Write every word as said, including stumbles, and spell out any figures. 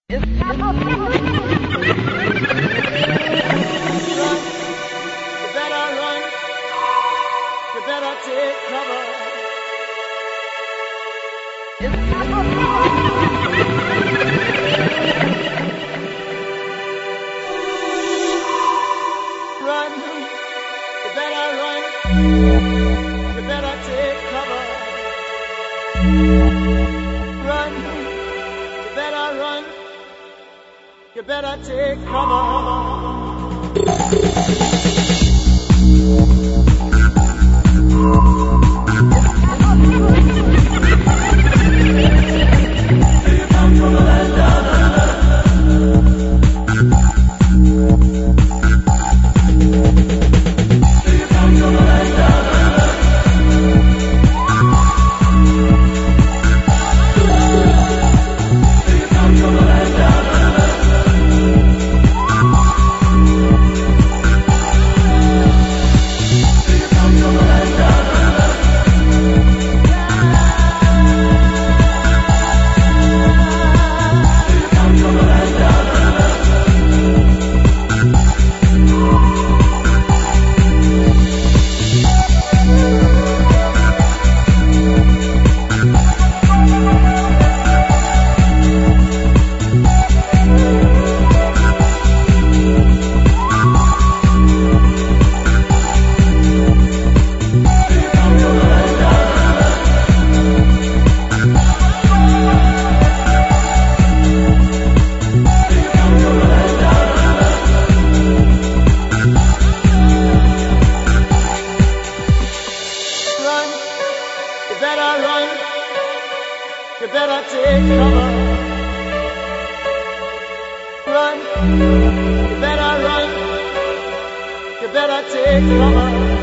Run, you better run, you better take cover. Run, you better run, you better take cover. Run, you better run, you better take cover. You better run, you better take cover. Run, you better run, you better take cover.